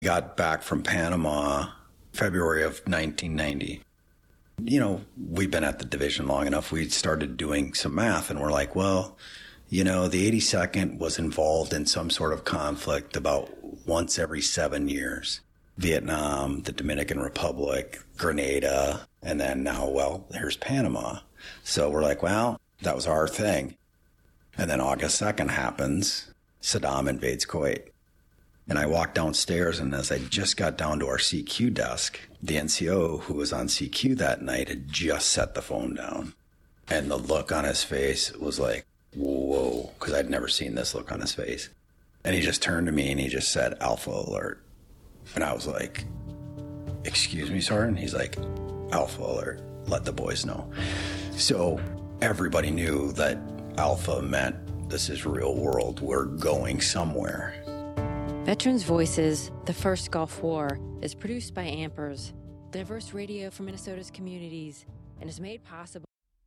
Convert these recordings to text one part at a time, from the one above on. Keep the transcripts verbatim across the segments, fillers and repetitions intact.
got back from Panama February of nineteen ninety. You know, we've been at the division long enough. We started doing some math and we're like, well, you know, the eighty-second was involved in some sort of conflict about once every seven years. Vietnam, the Dominican Republic, Grenada, and then now, well, here's Panama. So we're like, well, that was our thing. And then August second happens. Saddam invades Kuwait. And I walked downstairs, and as I just got down to our C Q desk, the N C O who was on C Q that night had just set the phone down. And the look on his face was like, whoa, because I'd never seen this look on his face. And he just turned to me and he just said, Alpha Alert. And I was like, excuse me, Sergeant? He's like, Alpha Alert, let the boys know. So everybody knew that Alpha meant this is real world. We're going somewhere. Veterans Voices, The First Gulf War, is produced by Ampers, diverse radio for Minnesota's communities, and is made possible.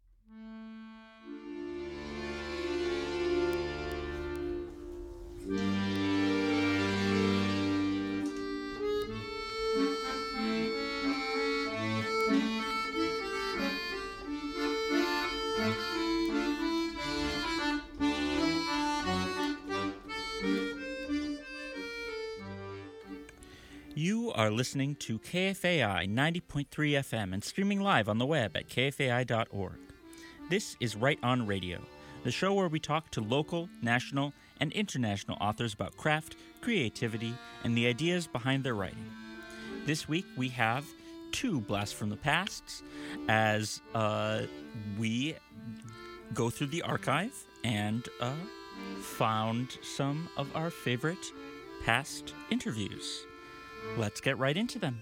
You are listening to K F A I ninety point three F M and streaming live on the web at K F A I dot org. This is Right On Radio, the show where we talk to local, national, and international authors about craft, creativity, and the ideas behind their writing. This week we have two Blasts from the Pasts as uh, we go through the archive and uh, found some of our favorite past interviews. Let's get right into them.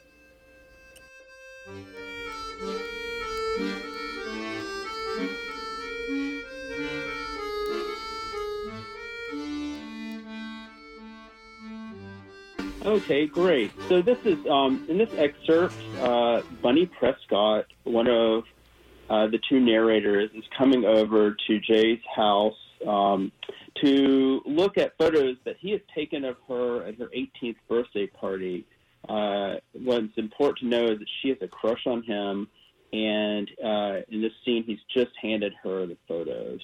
Okay, great. So this is, um, in this excerpt, uh, Bunny Prescott, one of uh, the two narrators, is coming over to Jay's house um, to look at photos that he has taken of her at her eighteenth birthday party. Uh, what's important to know is that she has a crush on him, and uh, in this scene, he's just handed her the photos.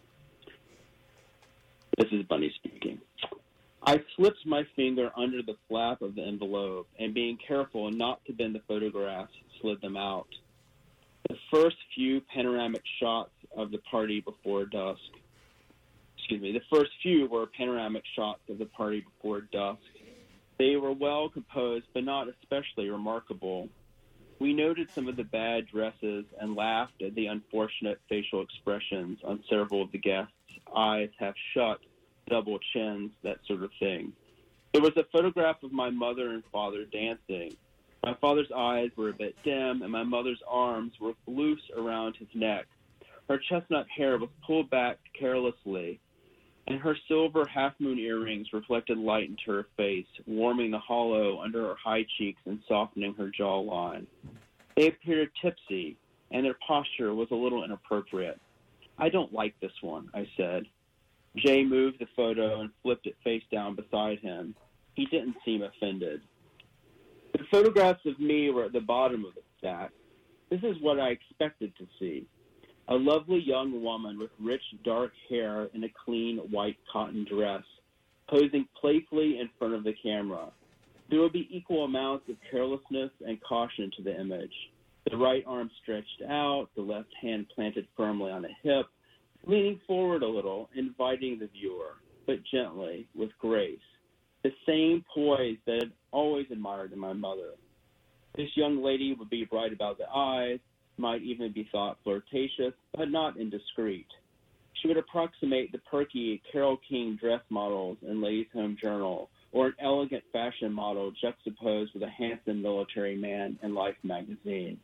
This is Bunny speaking. I slipped my finger under the flap of the envelope, and being careful not to bend the photographs, slid them out. The first few panoramic shots of the party before dusk. Excuse me, the first few were panoramic shots of the party before dusk. They were well composed, but not especially remarkable. We noted some of the bad dresses and laughed at the unfortunate facial expressions on several of the guests, eyes half shut, double chins, that sort of thing. There was a photograph of my mother and father dancing. My father's eyes were a bit dim, and my mother's arms were loose around his neck. Her chestnut hair was pulled back carelessly, and her silver half-moon earrings reflected light into her face, warming the hollow under her high cheeks and softening her jawline. They appeared tipsy, and their posture was a little inappropriate. I don't like this one, I said. Jay moved the photo and flipped it face down beside him. He didn't seem offended. The photographs of me were at the bottom of the stack. This is what I expected to see. A lovely young woman with rich dark hair in a clean white cotton dress, posing playfully in front of the camera. There would be equal amounts of carelessness and caution to the image. The right arm stretched out, the left hand planted firmly on a hip, leaning forward a little, inviting the viewer, but gently, with grace. The same poise that I'd always admired in my mother. This young lady would be bright about the eyes, might even be thought flirtatious, but not indiscreet. She would approximate the perky Carole King dress models in Ladies' Home Journal, or an elegant fashion model juxtaposed with a handsome military man in Life magazine.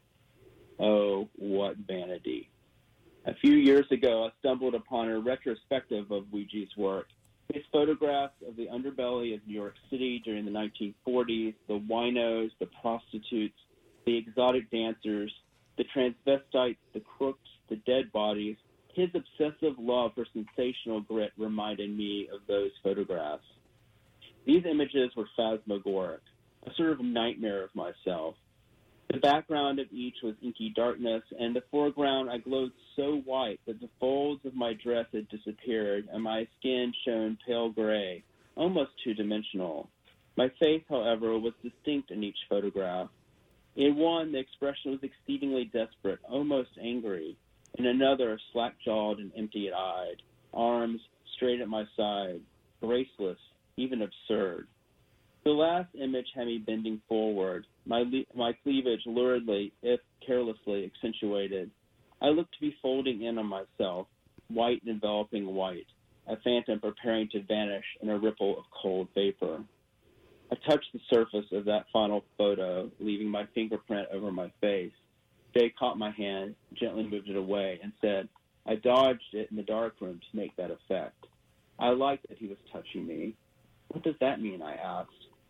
Oh, what vanity. A few years ago, I stumbled upon a retrospective of Weegee's work. His photographs of the underbelly of New York City during the nineteen forties, the winos, the prostitutes, the exotic dancers, the transvestites, the crooks, the dead bodies. His obsessive love for sensational grit reminded me of those photographs. These images were phantasmagoric, a sort of nightmare of myself. The background of each was inky darkness, and the foreground I glowed so white that the folds of my dress had disappeared, and my skin shone pale gray, almost two-dimensional. My face, however, was distinct in each photograph. In one, the expression was exceedingly desperate, almost angry. In another, slack-jawed and empty-eyed, arms straight at my side, graceless, even absurd. The last image had me bending forward, my le- my cleavage luridly, if carelessly, accentuated. I looked to be folding in on myself, white enveloping white, a phantom preparing to vanish in a ripple of cold vapor. I touched the surface of that final photo, leaving my fingerprint over my face. Jay caught my hand, gently moved it away, and said, I dodged it in the darkroom to make that effect. I liked that he was touching me. What does that mean? I asked.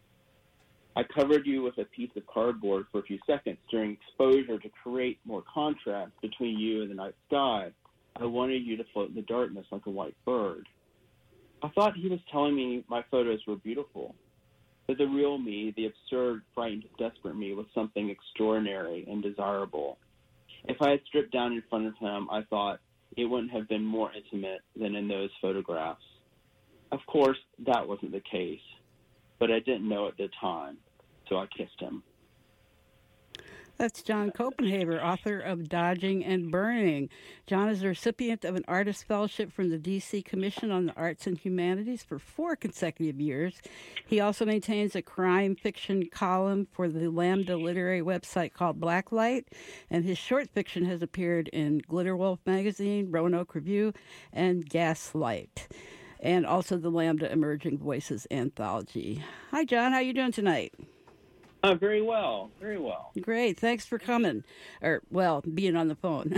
I covered you with a piece of cardboard for a few seconds during exposure to create more contrast between you and the night sky. I wanted you to float in the darkness like a white bird. I thought he was telling me my photos were beautiful, that the real me, the absurd, frightened, desperate me, was something extraordinary and desirable. If I had stripped down in front of him, I thought it wouldn't have been more intimate than in those photographs. Of course, that wasn't the case, but I didn't know at the time, so I kissed him. That's John Copenhaver, author of Dodging and Burning. John is a recipient of an Artist Fellowship from the D C Commission on the Arts and Humanities for four consecutive years. He also maintains a crime fiction column for the Lambda literary website called Blacklight, and his short fiction has appeared in Glitter Wolf magazine, Roanoke Review, and Gaslight, and also the Lambda Emerging Voices anthology. Hi, John. How you doing tonight? Uh, very well, very well. Great. Thanks for coming, or, well, being on the phone.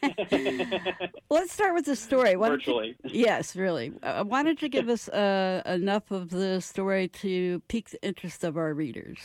Let's start with the story. Why Virtually. You, yes, really. Uh, why don't you give us uh, enough of the story to pique the interest of our readers?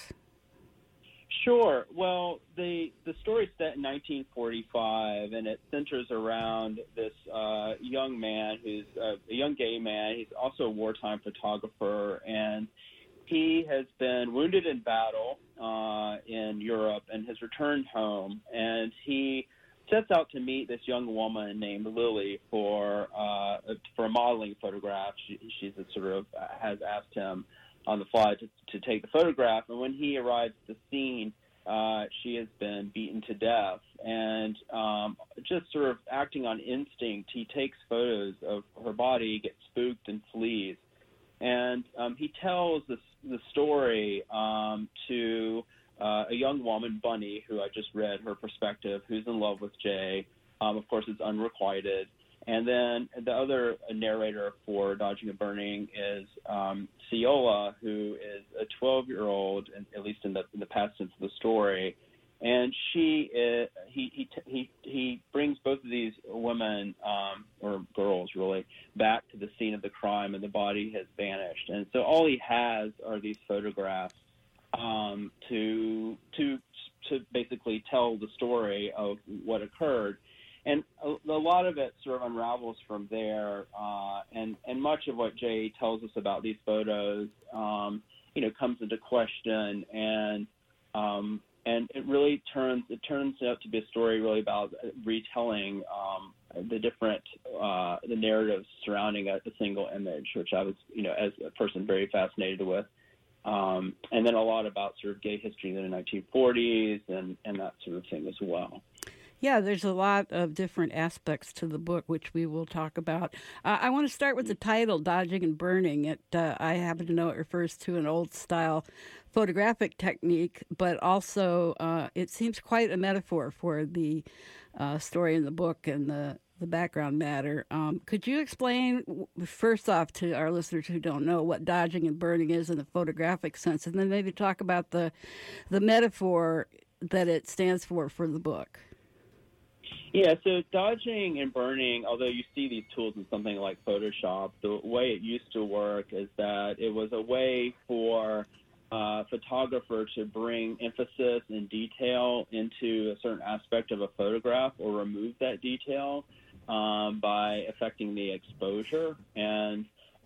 Sure. Well, the the story is set in nineteen forty-five, and it centers around this uh, young man who's uh, a young gay man. He's also a wartime photographer, and he has been wounded in battle uh, in Europe and has returned home. And he sets out to meet this young woman named Lily for uh, for a modeling photograph. She, she's a sort of has asked him on the fly to, to take the photograph. And when he arrives at the scene, uh, she has been beaten to death. And um, just sort of acting on instinct, he takes photos of her body, gets spooked, and flees. And um, he tells this, the story um, to uh, a young woman, Bunny, who I just read her perspective, who's in love with Jay. Um, of course, it's unrequited. And then the other narrator for Dodging and Burning is um, Ciola, who is a twelve-year-old, at least in the, in the past tense of the story. And she, is, he, he, he, he brings both of these women, um, or girls really, back to the scene of the crime, and the body has vanished. And so all he has are these photographs um, to to to basically tell the story of what occurred. And a, a lot of it sort of unravels from there. Uh, and and much of what Jay tells us about these photos, um, you know, comes into question. And um, And it really turns it turns out to be a story really about retelling um, the different uh, the narratives surrounding a, a single image, which I was, you know, as a person very fascinated with. Um, and then a lot about sort of gay history in the nineteen forties and, and that sort of thing as well. Yeah, there's a lot of different aspects to the book, which we will talk about. Uh, I want to start with the title, Dodging and Burning. It, uh, I happen to know it refers to an old-style photographic technique, but also uh, it seems quite a metaphor for the uh, story in the book and the, the background matter. Um, could you explain, first off, to our listeners who don't know, what dodging and burning is in the photographic sense, and then maybe talk about the the metaphor that it stands for for the book? Yeah, so dodging and burning, although you see these tools in something like Photoshop, the way it used to work is that it was a way for a photographer to bring emphasis and detail into a certain aspect of a photograph or remove that detail um, by affecting the exposure. And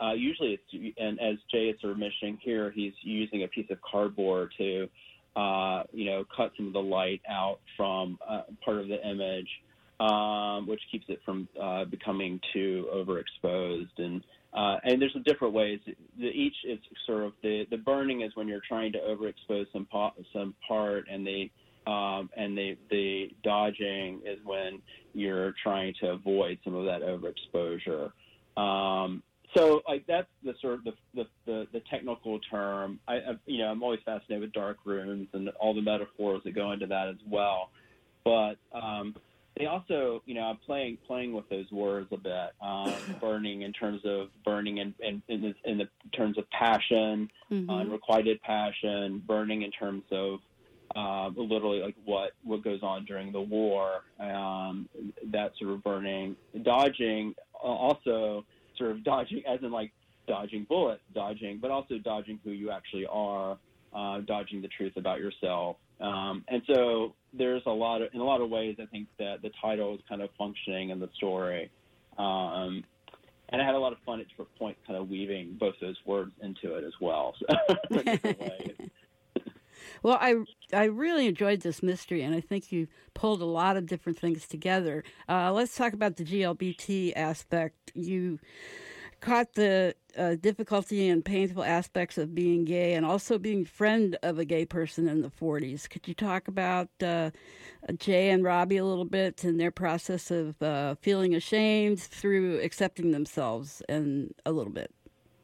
uh, usually it's, and as Jay is sort of mentioning here, he's using a piece of cardboard to, uh, you know, cut some of the light out from uh, part of the image, um, which keeps it from uh, becoming too overexposed. And uh, and there's some different ways. The, each is sort of the the burning is when you're trying to overexpose some po- some part, and the um, and the the dodging is when you're trying to avoid some of that overexposure. Um, so like that's the sort of the the, the, the technical term. I, I you know I'm always fascinated with dark rooms and all the metaphors that go into that as well. But um, they also, you know, I'm playing playing with those words a bit. Um, burning in terms of burning in in, in, the, in the terms of passion, mm-hmm. unrequited passion. Burning in terms of uh, literally like what what goes on during the war. Um, that sort of burning, dodging, also sort of dodging, as in like dodging bullets, dodging, but also dodging who you actually are, uh, dodging the truth about yourself. Um, and so there's a lot of, in a lot of ways, I think that the title is kind of functioning in the story. Um, and I had a lot of fun at different points kind of weaving both those words into it as well. So, in different ways. Well, I I really enjoyed this mystery, and I think you pulled a lot of different things together. Uh, let's talk about the G L B T aspect. You caught the uh, difficulty and painful aspects of being gay and also being a friend of a gay person in the forties. Could you talk about uh, Jay and Robbie a little bit and their process of uh, feeling ashamed through accepting themselves and a little bit?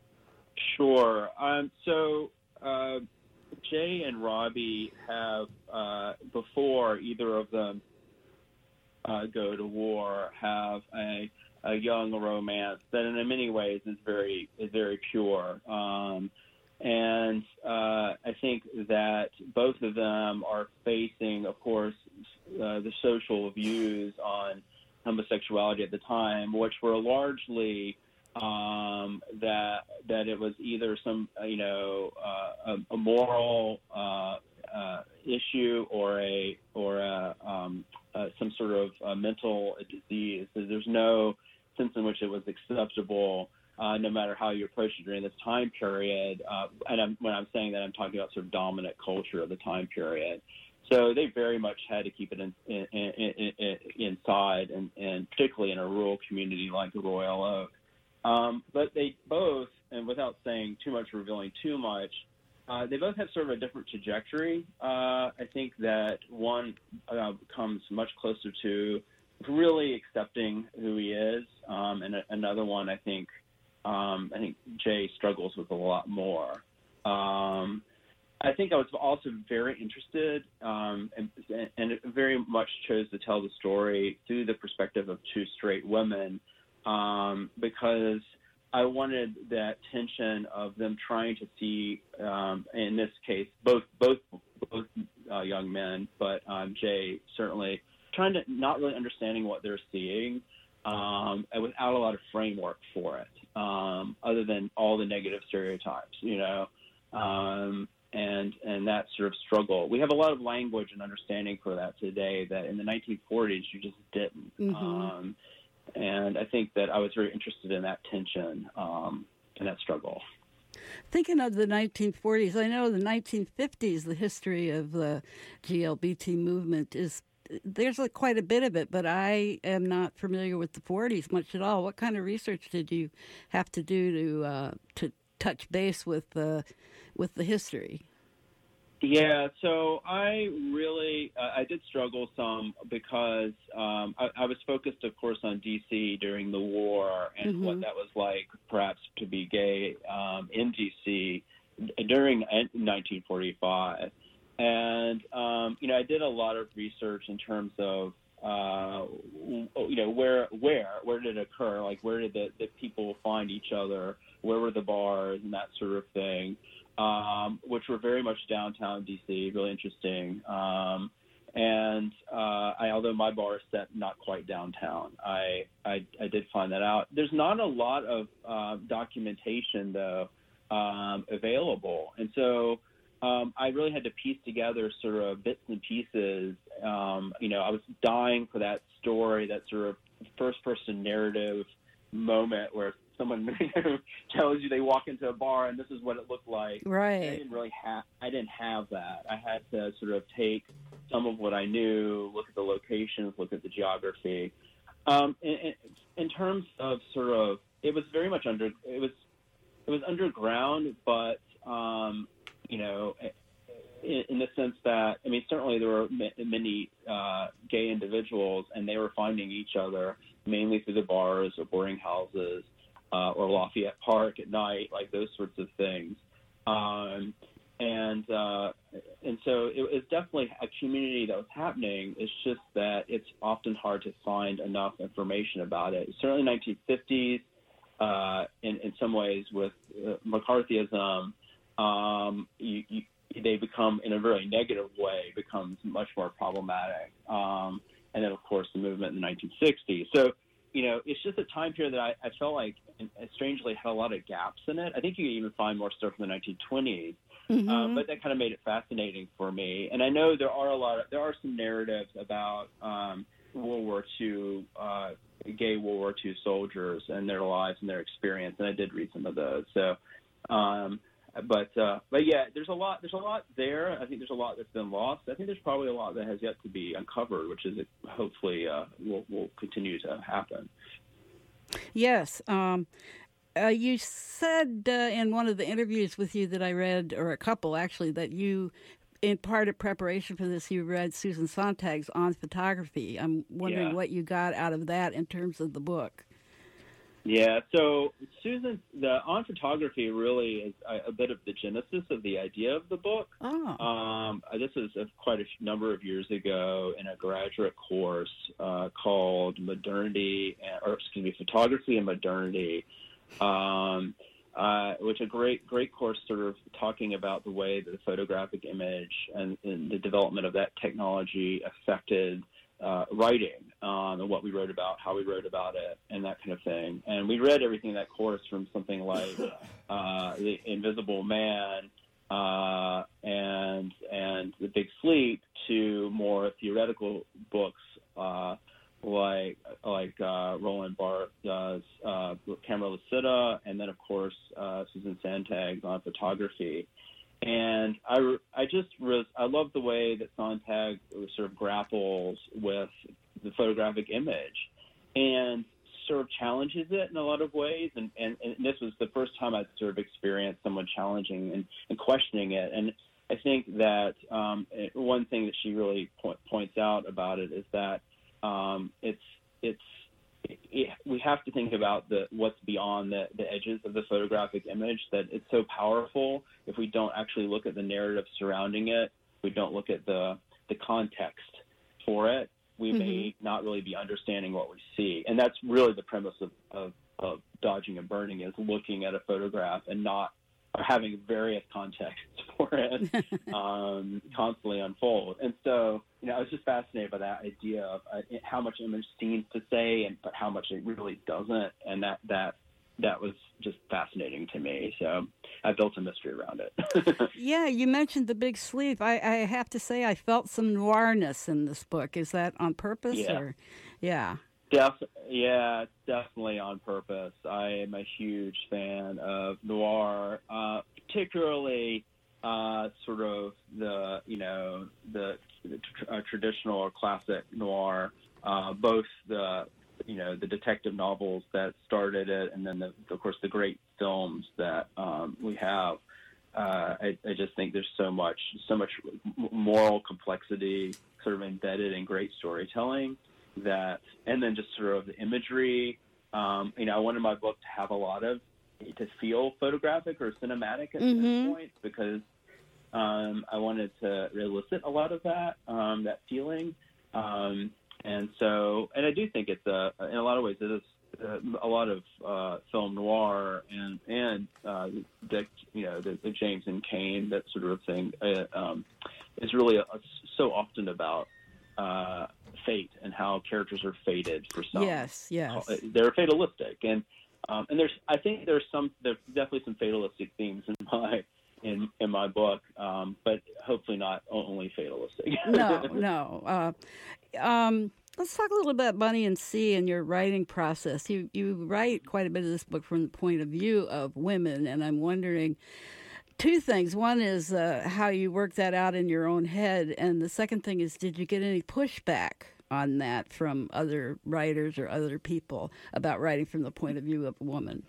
Sure. Um, so uh, Jay and Robbie have, uh, before either of them uh, go to war, have a a young romance that in many ways is very is very pure. Um, and uh, I think that both of them are facing, of course, uh, the social views on homosexuality at the time, which were largely um, that that it was either some, you know, uh, a, a moral uh, uh, issue or a or a, um, uh, some sort of uh, mental disease. So there's no sense in which it was acceptable, uh, no matter how you approach it during this time period. Uh, and I'm, when I'm saying that, I'm talking about sort of dominant culture of the time period. So they very much had to keep it in, in, in, in, inside, and, and particularly in a rural community like Royal Oak. Um, but they both, and without saying too much, revealing too much, uh, they both have sort of a different trajectory. Uh, I think that one uh, comes much closer to really accepting who he is, um, and a, another one I think um, I think Jay struggles with a lot more. Um, I think I was also very interested um, and, and very much chose to tell the story through the perspective of two straight women, um, because I wanted that tension of them trying to see, um, in this case, both both both uh, young men, but um, Jay certainly trying to not really understanding what they're seeing, um, and without a lot of framework for it, um, other than all the negative stereotypes, you know, um, and and that sort of struggle. We have a lot of language and understanding for that today that in the nineteen forties you just didn't. Mm-hmm. Um, and I think that I was very interested in that tension um, and that struggle. Thinking of the nineteen forties, I know the nineteen fifties, the history of the G L B T movement is, there's like quite a bit of it, but I am not familiar with the forties much at all. What kind of research did you have to do to uh, to touch base with uh, with the history? Yeah, so I really uh, I did struggle some because um, I, I was focused, of course, on D C during the war and mm-hmm. what that was like, perhaps to be gay um, in D C during nineteen forty-five. And, um, you know, I did a lot of research in terms of, uh, you know, where, where, where did it occur? Like, where did the, the people find each other? Where were the bars and that sort of thing, um, which were very much downtown D C, really interesting. Um, and uh, I, although my bar is set not quite downtown, I, I, I did find that out. There's not a lot of uh, documentation, though, um, available. And so, Um, I really had to piece together sort of bits and pieces. Um, you know, I was dying for that story, that sort of first-person narrative moment where someone tells you they walk into a bar and this is what it looked like. Right. I didn't really have. I didn't have that. I had to sort of take some of what I knew, look at the locations, look at the geography. Um, in, in terms of sort of, it was very much under. It was it was underground, but um, you know. In, in the sense that, I mean, certainly there were many uh, gay individuals, and they were finding each other mainly through the bars or boarding houses uh, or Lafayette Park at night, like those sorts of things. Um, and uh, and so it was definitely a community that was happening. It's just that it's often hard to find enough information about it. Certainly nineteen fifties, uh, in, in some ways with uh, McCarthyism, um, you, you they become, in a very negative way, becomes much more problematic. Um, and then, of course, the movement in the nineteen sixties. So, you know, it's just a time period that I, I felt like, and strangely, had a lot of gaps in it. I think you can even find more stuff from the nineteen twenties, mm-hmm. um, but that kind of made it fascinating for me. And I know there are a lot of, there are some narratives about um, World War Two, uh, gay World War Two soldiers and their lives and their experience, and I did read some of those. So, um, But uh, but yeah, there's a lot there's a lot there. I think there's a lot that's been lost. I think there's probably a lot that has yet to be uncovered, which is hopefully uh, will will continue to happen. Yes, um, uh, you said uh, in one of the interviews with you that I read, or a couple actually, that you, in part of preparation for this, you read Susan Sontag's On Photography. I'm wondering yeah. what you got out of that in terms of the book. Yeah, so Susan, the On Photography really is a, a bit of the genesis of the idea of the book. Oh. Um, this is a, quite a number of years ago in a graduate course uh, called Modernity, or excuse me, Photography and Modernity, um, uh, which a great, great course sort of talking about the way that the photographic image and, and the development of that technology affected Uh, writing um, and what we wrote about, how we wrote about it, and that kind of thing. And we read everything in that course from something like uh, The Invisible Man uh, and and The Big Sleep to more theoretical books uh, like like uh, Roland Barthes's uh, Camera Lucida, and then of course uh, Susan Sontag's On Photography. And I, I just was, I love the way that Sontag sort of grapples with the photographic image and sort of challenges it in a lot of ways. And, and, and this was the first time I'd sort of experienced someone challenging and, and questioning it. And I think that um, one thing that she really point, points out about it is that um, it's, it's, It, we have to think about the what's beyond the, the edges of the photographic image, that it's so powerful. If we don't actually look at the narrative surrounding it, we don't look at the the context for it, we mm-hmm. may not really be understanding what we see. And that's really the premise of, of, of Dodging and Burning, is looking at a photograph and not or having various contexts for it um, constantly unfold. And so, you know, I was just fascinated by that idea of uh, how much image seems to say, and but how much it really doesn't. And that that that was just fascinating to me. So I built a mystery around it. Yeah, you mentioned The Big Sleep. I, I have to say I felt some noirness in this book. Is that on purpose? Yeah. Or, yeah. Def- yeah, definitely on purpose. I am a huge fan of noir, uh, particularly uh, sort of the, you know, the, the tr- uh, traditional or classic noir, uh, both the, you know, the detective novels that started it, and then, the, of course, the great films that um, we have. Uh, I, I just think there's so much, so much moral complexity sort of embedded in great storytelling. That, and then just sort of the imagery. Um, you know, I wanted my book to have a lot of, to feel photographic or cinematic at mm-hmm. some point, because um, I wanted to elicit a lot of that, um, that feeling. Um, and so, and I do think it's a, in a lot of ways, it is uh, a lot of uh, film noir and and uh, the you know the, the James and Cain, that sort of thing, uh, um, is really a, a, so often about. Uh, fate and how characters are fated for some. Yes, yes. They're fatalistic, and um, and there's I think there's some there's definitely some fatalistic themes in my in in my book, um, but hopefully not only fatalistic. no, no. Uh, um, let's talk a little bit about Bunny and C and your writing process. You you write quite a bit of this book from the point of view of women, and I'm wondering two things. One is uh, how you work that out in your own head, and the second thing is, did you get any pushback on that from other writers or other people about writing from the point of view of a woman?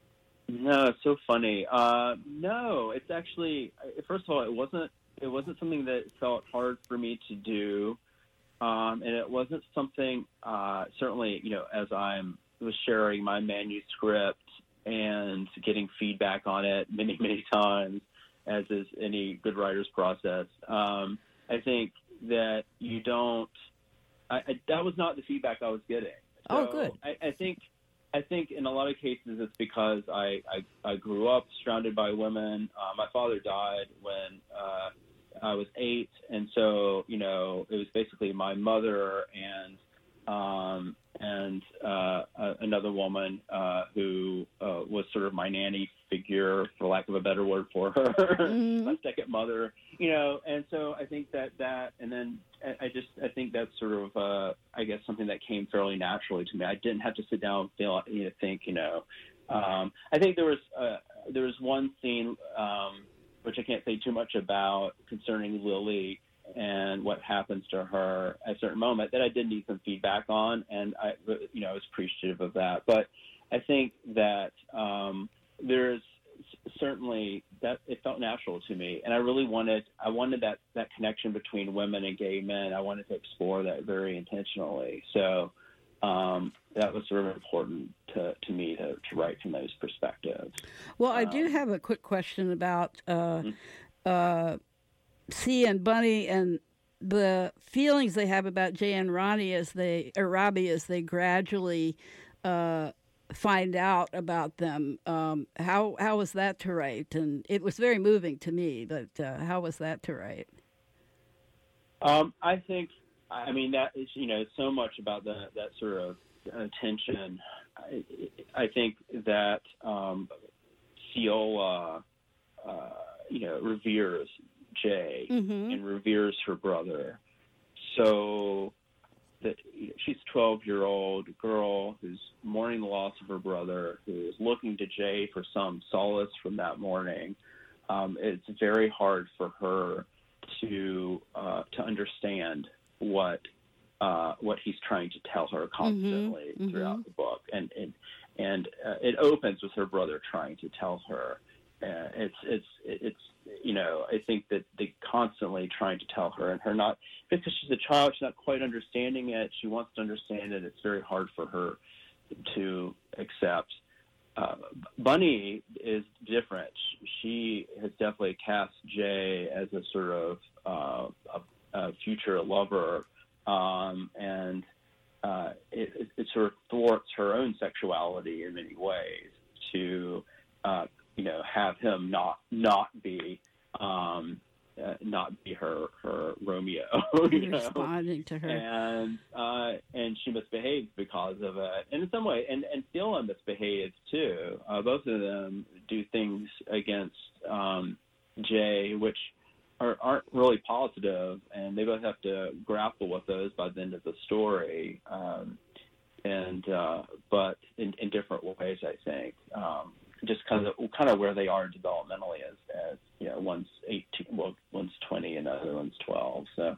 No, it's so funny. Uh, no, it's actually, first of all, it wasn't it wasn't something that felt hard for me to do, um, and it wasn't something. Uh, certainly, you know, as I was sharing my manuscript and getting feedback on it many, many times, as is any good writer's process. Um, I think that you don't. I, I, that was not the feedback I was getting. So oh, good. I, I think. I think in a lot of cases it's because I, I, I grew up surrounded by women. Uh, my father died when uh, I was eight, and so, you know, it was basically my mother and um, and uh, another woman uh, who uh, was sort of my nanny figure, for lack of a better word for her, mm-hmm. my second mother, you know, and so I think that that, and then I just, I think that's sort of, uh, I guess, something that came fairly naturally to me. I didn't have to sit down and feel, you know, think, you know, um, I think there was, uh, there was one scene, um, which I can't say too much about, concerning Lily and what happens to her at a certain moment, that I did need some feedback on, and I, you know, I was appreciative of that. But I think that um, there's certainly that it felt natural to me, and I really wanted, I wanted that that connection between women and gay men. I wanted to explore that very intentionally. So um, that was sort of important to, to me to, to write from those perspectives. Well, I um, do have a quick question about uh, mm-hmm. uh, C and Bunny and the feelings they have about Jay and Ronnie as they, or Robbie, as they gradually uh, find out about them. Um, how how was that to write? And it was very moving to me, but uh, how was that to write? Um, I think, I mean, that is, you know, so much about the, that sort of uh, tension. I, I think that um, Ceola, uh, you know, reveres Jay mm-hmm. and reveres her brother. So that she's a twelve-year-old girl who's mourning the loss of her brother, who is looking to Jay for some solace from that mourning. Um, it's very hard for her to uh, to understand what uh, what he's trying to tell her constantly mm-hmm. throughout mm-hmm. the book, and and and uh, it opens with her brother trying to tell her. Uh, it's it's it's you know, I think that they constantly trying to tell her, and her not, because she's a child, she's not quite understanding it. She wants to understand it. It's very hard for her to accept. Uh, Bunny is different. She has definitely cast Jay as a sort of uh, a, a future lover, um, and uh, it, it, it sort of thwarts her own sexuality in many ways to, uh, you know, have him not not be um, uh, not be her her Romeo, you know? Responding to her, and uh, and she misbehaves because of it. And in some way, and and Ceola misbehaves too. Uh, both of them do things against um, Jay, which are, aren't really positive, and they both have to grapple with those by the end of the story. Um, and uh, but in, in different ways, I think. Um, just kind of kind of where they are developmentally, as, as you know, one's eighteen, well, one's twenty, and the other one's twelve. So,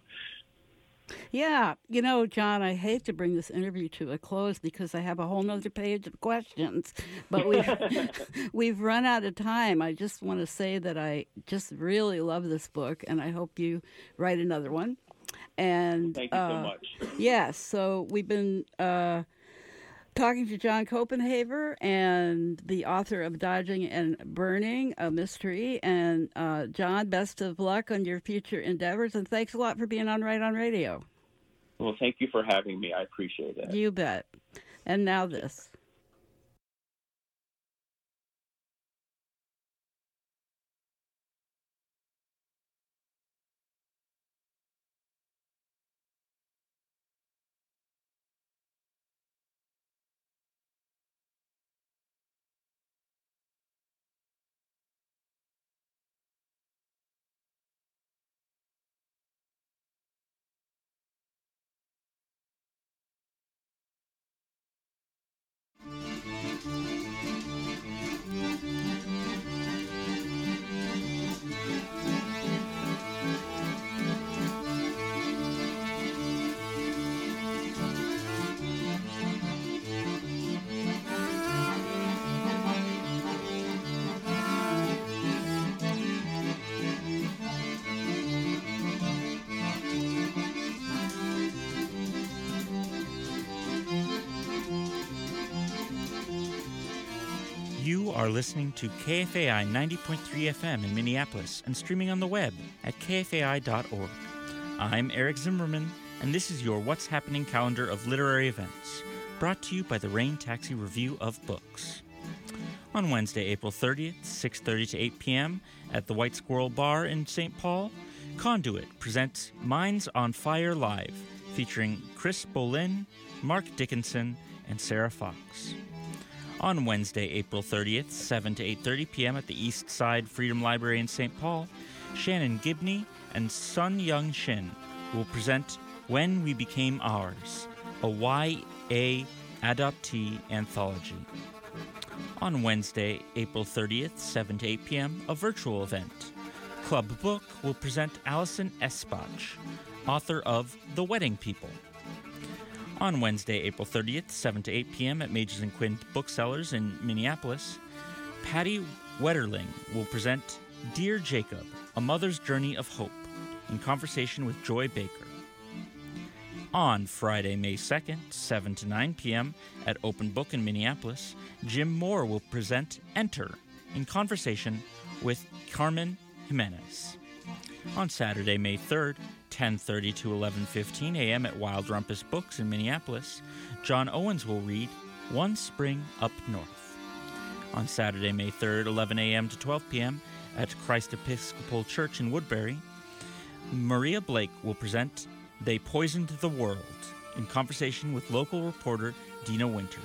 yeah, you know, John, I hate to bring this interview to a close because I have a whole nother page of questions, but we've we've run out of time. I just want to say that I just really love this book, and I hope you write another one. And thank you uh, so much. Yes, yeah, so we've been. Uh, Talking to John Copenhaver, and the author of Dodging and Burning, a Mystery. And uh, John, best of luck on your future endeavors, and thanks a lot for being on Right On Radio. Well, thank you for having me. I appreciate it. You bet. And now this. You are listening to K F A I ninety point three F M in Minneapolis and streaming on the web at K F A I dot org. I'm Eric Zimmerman, and this is your What's Happening calendar of literary events, brought to you by the Rain Taxi Review of Books. On Wednesday, April thirtieth, six thirty to eight p.m. at the White Squirrel Bar in Saint Paul, Conduit presents Minds on Fire Live, featuring Chris Bolin, Mark Dickinson, and Sarah Fox. On Wednesday, April thirtieth, seven to eight thirty p.m. at the East Side Freedom Library in Saint Paul, Shannon Gibney and Sun Young Shin will present When We Became Ours, a Y A adoptee anthology. On Wednesday, April thirtieth, seven to eight p.m., a virtual event. Club Book will present Allison Espach, author of The Wedding People. On Wednesday, April thirtieth, seven to eight p.m. at Majors and Quinn Booksellers in Minneapolis, Patty Wetterling will present Dear Jacob, A Mother's Journey of Hope, in conversation with Joy Baker. On Friday, May second, seven to nine p.m. at Open Book in Minneapolis, Jim Moore will present Enter, in conversation with Carmen Jimenez. On Saturday, May third, ten thirty to eleven fifteen a.m. at Wild Rumpus Books in Minneapolis, John Owens will read One Spring Up North. On Saturday, May third, eleven a.m. to twelve p.m. at Christ Episcopal Church in Woodbury, Maria Blake will present They Poisoned the World, in conversation with local reporter Dina Winter.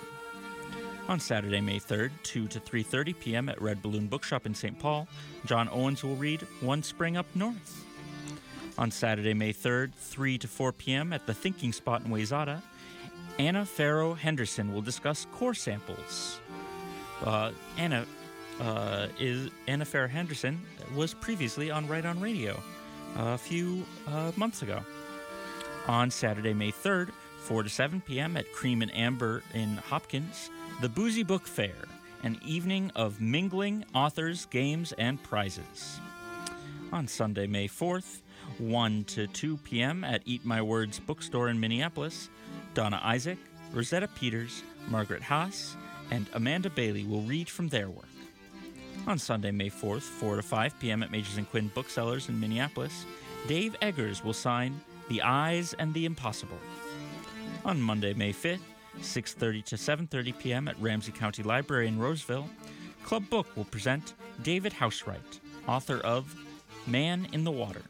On Saturday, May third, two to three thirty p.m. at Red Balloon Bookshop in Saint Paul, John Owens will read One Spring Up North. On Saturday, May third, three to four p.m. at the Thinking Spot in Wayzata, Anna Farrow Henderson will discuss core samples. Uh, Anna uh, is Anna Farrow Henderson was previously on Right On Radio a few uh, months ago. On Saturday, May third, four to seven p.m. at Cream and Amber in Hopkins, the Boozy Book Fair, an evening of mingling, authors, games, and prizes. On Sunday, May fourth, one to two p.m. at Eat My Words Bookstore in Minneapolis, Donna Isaac, Rosetta Peters, Margaret Haas, and Amanda Bailey will read from their work. On Sunday, May fourth, four to five p.m. at Majors and Quinn Booksellers in Minneapolis, Dave Eggers will sign The Eyes and the Impossible. On Monday, May fifth, six thirty to seven thirty p.m. at Ramsey County Library in Roseville, Club Book will present David Housewright, author of Man in the Water.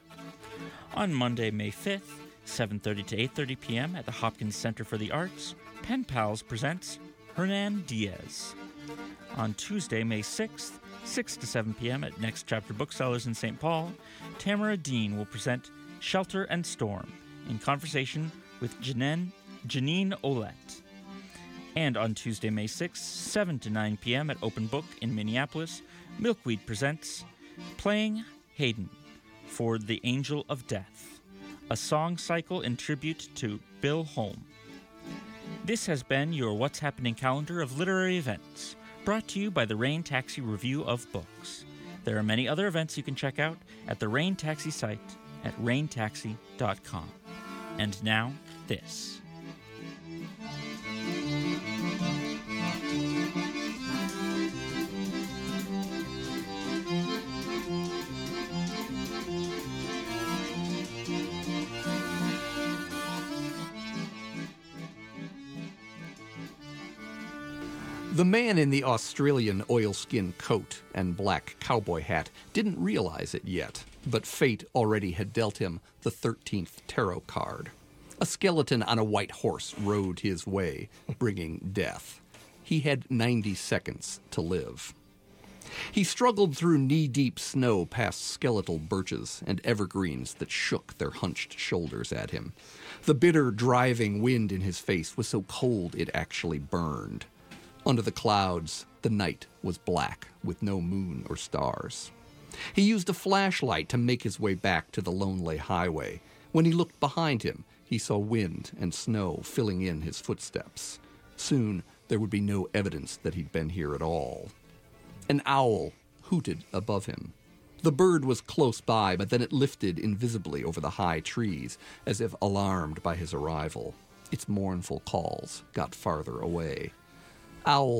On Monday, May fifth, seven thirty to eight thirty p.m. at the Hopkins Center for the Arts, Pen Pals presents Hernan Diaz. On Tuesday, May sixth, six to seven p.m. at Next Chapter Booksellers in Saint Paul, Tamara Dean will present Shelter and Storm, in conversation with Janine, Janine Olette. And on Tuesday, May sixth, seven to nine p.m. at Open Book in Minneapolis, Milkweed presents Playing Hayden for the Angel of Death, a song cycle in tribute to Bill Holm. This has been your What's Happening calendar of literary events, brought to you by the Rain Taxi Review of Books. There are many other events you can check out at the Rain Taxi site at rain taxi dot com. And now, this. The man in the Australian oilskin coat and black cowboy hat didn't realize it yet, but fate already had dealt him the thirteenth tarot card. A skeleton on a white horse rode his way, bringing death. He had ninety seconds to live. He struggled through knee-deep snow past skeletal birches and evergreens that shook their hunched shoulders at him. The bitter, driving wind in his face was so cold it actually burned. Under the clouds, the night was black, with no moon or stars. He used a flashlight to make his way back to the lonely highway. When he looked behind him, he saw wind and snow filling in his footsteps. Soon, there would be no evidence that he'd been here at all. An owl hooted above him. The bird was close by, but then it lifted invisibly over the high trees, as if alarmed by his arrival. Its mournful calls got farther away. Owls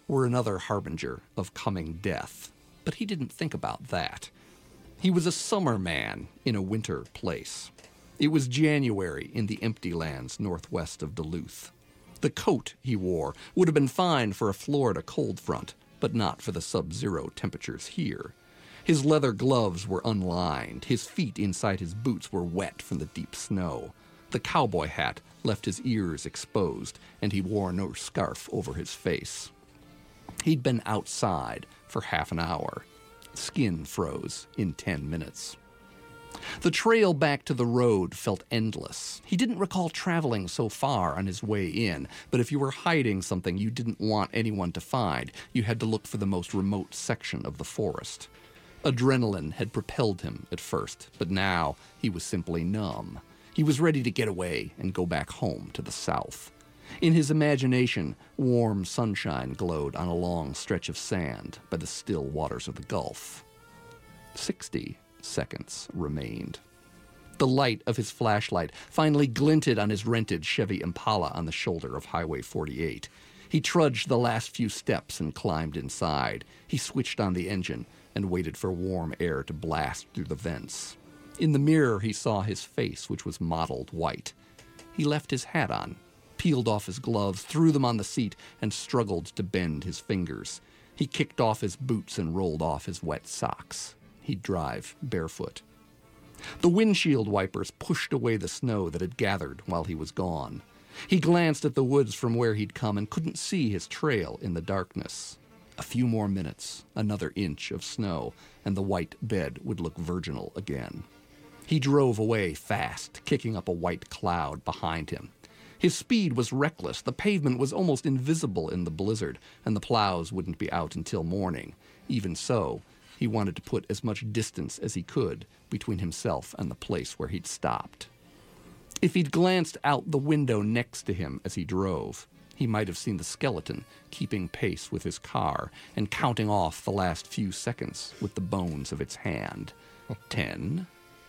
were another harbinger of coming death, but he didn't think about that. He was a summer man in a winter place. It was January in the empty lands northwest of Duluth. The coat he wore would have been fine for a Florida cold front, but not for the sub-zero temperatures here. His leather gloves were unlined. His feet inside his boots were wet from the deep snow. The cowboy hat left his ears exposed, and he wore no scarf over his face. He'd been outside for half an hour. Skin froze in ten minutes. The trail back to the road felt endless. He didn't recall traveling so far on his way in, but if you were hiding something you didn't want anyone to find, you had to look for the most remote section of the forest. Adrenaline had propelled him at first, but now he was simply numb. He was ready to get away and go back home to the south. In his imagination, warm sunshine glowed on a long stretch of sand by the still waters of the Gulf. Sixty seconds remained. The light of his flashlight finally glinted on his rented Chevy Impala on the shoulder of Highway forty-eight. He trudged the last few steps and climbed inside. He switched on the engine and waited for warm air to blast through the vents. In the mirror, he saw his face, which was mottled white. He left his hat on, peeled off his gloves, threw them on the seat, and struggled to bend his fingers. He kicked off his boots and rolled off his wet socks. He'd drive barefoot. The windshield wipers pushed away the snow that had gathered while he was gone. He glanced at the woods from where he'd come and couldn't see his trail in the darkness. A few more minutes, another inch of snow, and the white bed would look virginal again. He drove away fast, kicking up a white cloud behind him. His speed was reckless. The pavement was almost invisible in the blizzard, and the plows wouldn't be out until morning. Even so, he wanted to put as much distance as he could between himself and the place where he'd stopped. If he'd glanced out the window next to him as he drove, he might have seen the skeleton keeping pace with his car and counting off the last few seconds with the bones of its hand. Ten,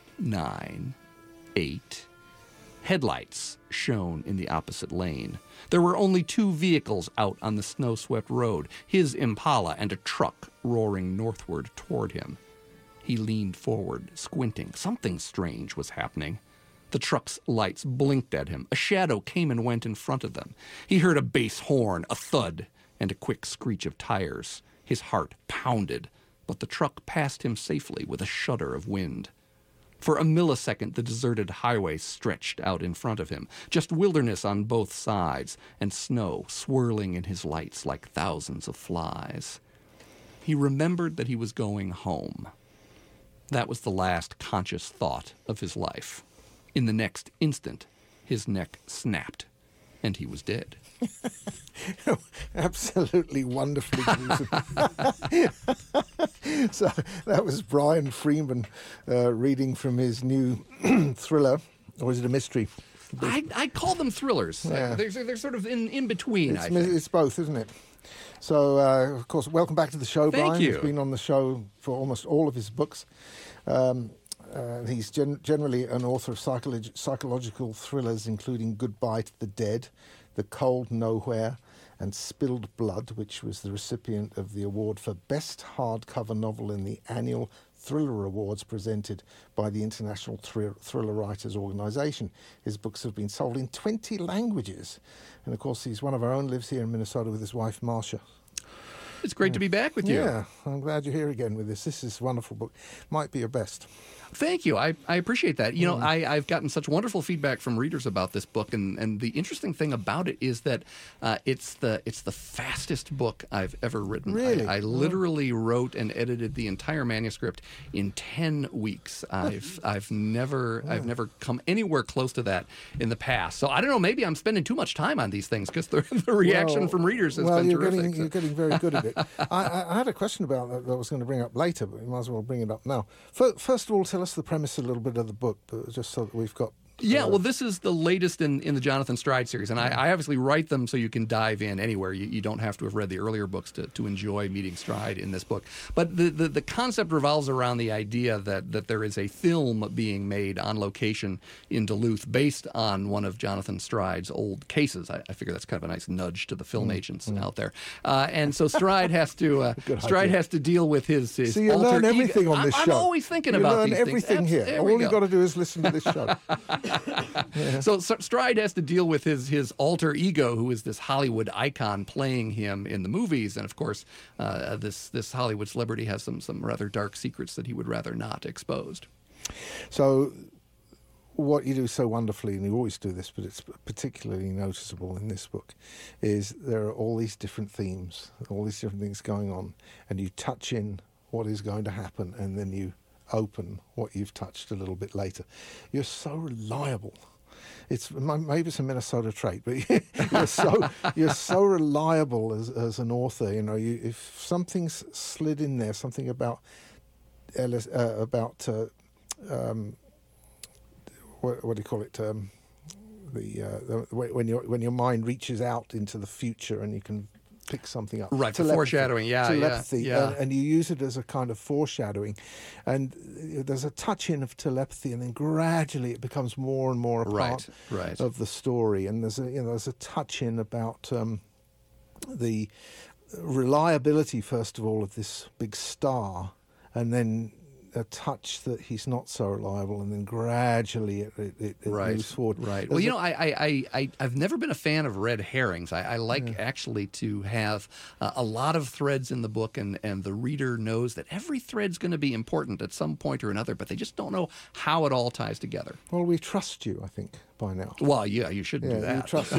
nine, eight. Headlights shone in the opposite lane. There were only two vehicles out on the snow-swept road, his Impala and a truck roaring northward toward him. He leaned forward, squinting. Something strange was happening. The truck's lights blinked at him. A shadow came and went in front of them. He heard a bass horn, a thud, and a quick screech of tires. His heart pounded, but the truck passed him safely with a shudder of wind. For a millisecond, the deserted highway stretched out in front of him, just wilderness on both sides, and snow swirling in his lights like thousands of flies. He remembered that he was going home. That was the last conscious thought of his life. In the next instant, his neck snapped, and he was dead. Oh, absolutely wonderfully gruesome. So that was Brian Freeman uh, reading from his new thriller, or is it a mystery? I, I call them thrillers. Yeah. Uh, they're, they're sort of in, in between, It's, I mi- think. it's both, isn't it? So, uh, of course, welcome back to the show, Thank Brian. you. He's been on the show for almost all of his books. Um, uh, he's gen- generally an author of psycholog- psychological thrillers, including Goodbye to the Dead, The Cold Nowhere, and Spilled Blood, which was the recipient of the award for Best Hardcover Novel in the annual Thriller Awards presented by the International Thr- Thriller Writers Organization. His books have been sold in twenty languages. And, of course, he's one of our own, lives here in Minnesota with his wife, Marcia. It's great to be back with you. Yeah, I'm glad you're here again with this. This is a wonderful book. Might be your best. Thank you. I, I appreciate that. You know, I, I've gotten such wonderful feedback from readers about this book, and, and the interesting thing about it is that uh, it's the it's the fastest book I've ever written. Really? I, I literally wrote and edited the entire manuscript in ten weeks. I've I've never I've never come anywhere close to that in the past. So I don't know. Maybe I'm spending too much time on these things because the, the reaction Well, from readers has well, been you're terrific. Getting, so- You're getting very good at it. I, I, I had a question about that that I was going to bring up later, but we might as well bring it up now. First, first of all, tell us the premise a little bit of the book, but just so that we've got Yeah, Uh, well, this is the latest in, in the Jonathan Stride series, and I, I obviously write them so you can dive in anywhere. You, you don't have to have read the earlier books to, to enjoy meeting Stride in this book. But the, the, the concept revolves around the idea that, that there is a film being made on location in Duluth based on one of Jonathan Stride's old cases. I, I figure that's kind of a nice nudge to the film Mm, agents mm. out there. Uh, and so Stride has to uh, Good Stride idea. has to deal with his, his So you alter learn ego. everything on this I'm, show. I'm always thinking you about learn these everything things. here. There we All go. you got to do is listen to this show. So, so Stride has to deal with his his alter ego, who is this Hollywood icon playing him in the movies, and of course, uh, this this Hollywood celebrity has some some rather dark secrets that he would rather not exposed. So, what you do so wonderfully, and you always do this, but it's particularly noticeable in this book, is there are all these different themes, all these different things going on, and you touch in what is going to happen, and then you open what you've touched a little bit later. You're so reliable. It's maybe it's a Minnesota trait, but you're so you're so reliable as as an author. You know, you, if something's slid in there, something about uh, about uh, um, what, what do you call it? Um, the, uh, the when your when your mind reaches out into the future and you can pick something up. Right, for Telepathy. foreshadowing, yeah, telepathy, yeah, yeah. And, and you use it as a kind of foreshadowing, and there's a touch in of telepathy, and then gradually it becomes more and more a part Right, right. of the story. And there's a you know there's a touch in about um, the reliability, first of all, of this big star, and then a touch that he's not so reliable, and then gradually it, it, it Right, moves forward. right. There's Well, you a- know, I, I, I, I, I've never been a fan of red herrings. I, I like Yeah. actually to have uh, a lot of threads in the book, and, and the reader knows that every thread's going to be important at some point or another, but they just don't know how it all ties together. Well, we trust you, I think, by now. Well, yeah, you should Yeah, do that. you trust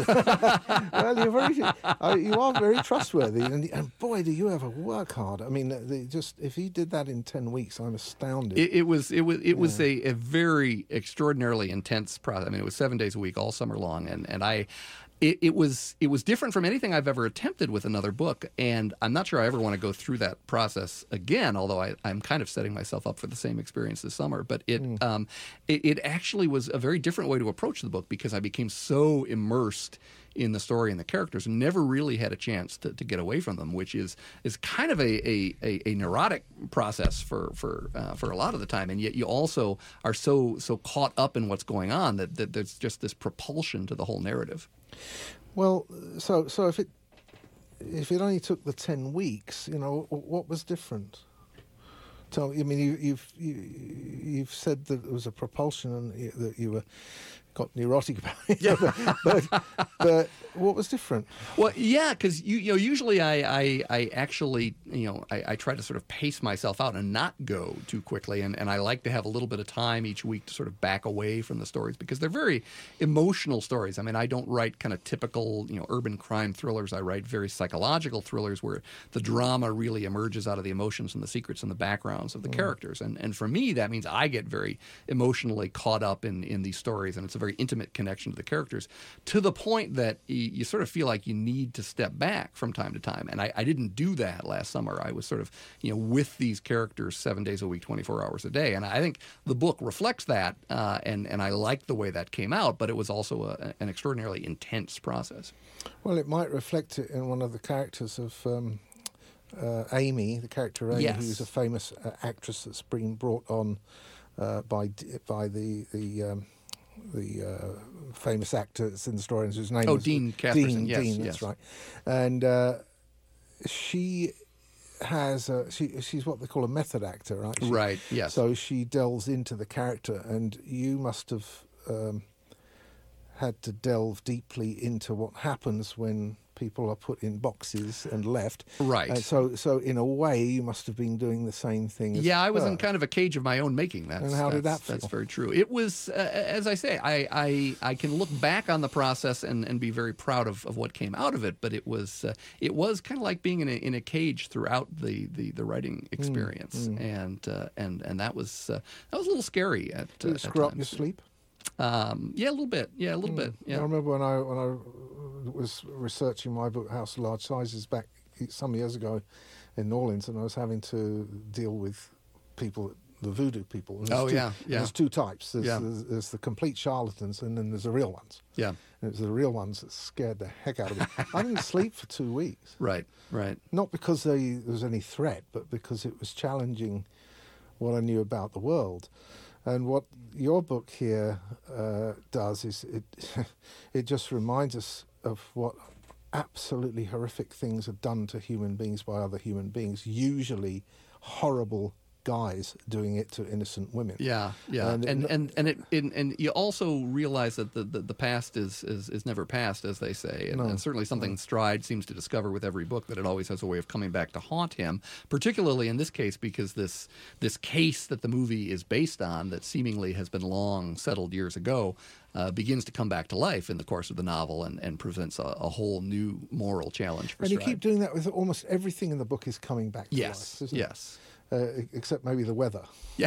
well, you're very, uh, you are very trustworthy, and, and boy, do you ever work hard. I mean, the, just if he did that in ten weeks, I'm astounded. It, it was it was it was a, a very extraordinarily intense process. I mean, it was seven days a week, all summer long, and and I. It, it was it was different from anything I've ever attempted with another book, and I'm not sure I ever want to go through that process again. Although I, I'm kind of setting myself up for the same experience this summer, but it, Mm. um, it it actually was a very different way to approach the book because I became so immersed in the story and the characters, and never really had a chance to, to get away from them, which is is kind of a a, a, a neurotic process for for uh, for a lot of the time, and yet you also are so so caught up in what's going on that, that there's just this propulsion to the whole narrative. Well, so so if it if it only took the ten weeks, you know, what was different? Tell me. I mean, you, you've you, you've said that it was a propulsion and you, that you were got neurotic about it. Yeah. but, but but what was different? Well, yeah, because you, you know, usually I, I, I actually, you know, I, I try to sort of pace myself out and not go too quickly, and, and I like to have a little bit of time each week to sort of back away from the stories because they're very emotional stories. I mean, I don't write kind of typical, you know, urban crime thrillers. I write very psychological thrillers where the drama really emerges out of the emotions and the secrets and the backgrounds of the mm. characters, and and for me that means I get very emotionally caught up in in these stories, and it's a very intimate connection to the characters, to the point that you, you sort of feel like you need to step back from time to time. And I, I didn't do that last summer. I was sort of, you know, with these characters seven days a week, twenty-four hours a day. And I think the book reflects that, uh, and, and I like the way that came out, but it was also a, an extraordinarily intense process. Well, it might reflect it in one of the characters of um, uh, Amy, the character Amy, Yes. who's a famous uh, actress that's been brought on uh, by by the the um, the uh, famous actor that's in the story, whose name Oh, was Dean Casperson. Dean, Yes, Dean, yes. that's right. And uh, she has a, she she's what they call a method actor, right? She, Right, yes. So she delves into the character, and you must have um, had to delve deeply into what happens when people are put in boxes and left. Right. And so, so in a way, you must have been doing the same thing. As Yeah, I was her. in kind of a cage of my own making. That's, And how did that's, that feel? That's very true. It was, uh, as I say, I, I I can look back on the process and, and be very proud of, of what came out of it. But it was uh, it was kind of like being in a in a cage throughout the, the, the writing experience, mm. and uh, and and that was uh, that was a little scary at. Did Uh, it screw at up your times. sleep? Um, yeah, a little bit. Yeah, a little bit. I Yeah. remember when I when I was researching my book House of Large Sizes back some years ago in New Orleans, and I was having to deal with people the voodoo people. And Oh, there's two, yeah, yeah. There's two types. There's, Yeah. there's, there's the complete charlatans, and then there's the real ones. Yeah. And it's the real ones that scared the heck out of me. I didn't sleep for two weeks. Right, right. Not because they, there was any threat, but because it was challenging what I knew about the world. And what your book here uh, does is it it just reminds us of what absolutely horrific things are done to human beings by other human beings, usually horrible guys doing it to innocent women. Yeah, yeah, And and it- and and, it, and and you also realize that the, the, the past is, is is never past, as they say, and, No. and certainly something Stride seems to discover with every book, that it always has a way of coming back to haunt him. Particularly in this case, because this this case that the movie is based on, that seemingly has been long settled years ago, uh, begins to come back to life in the course of the novel, and, and presents a, a whole new moral challenge for And you Stride. keep doing that with almost everything in the book is coming back to yes, life, isn't yes. it? Uh, except maybe the weather. Yeah,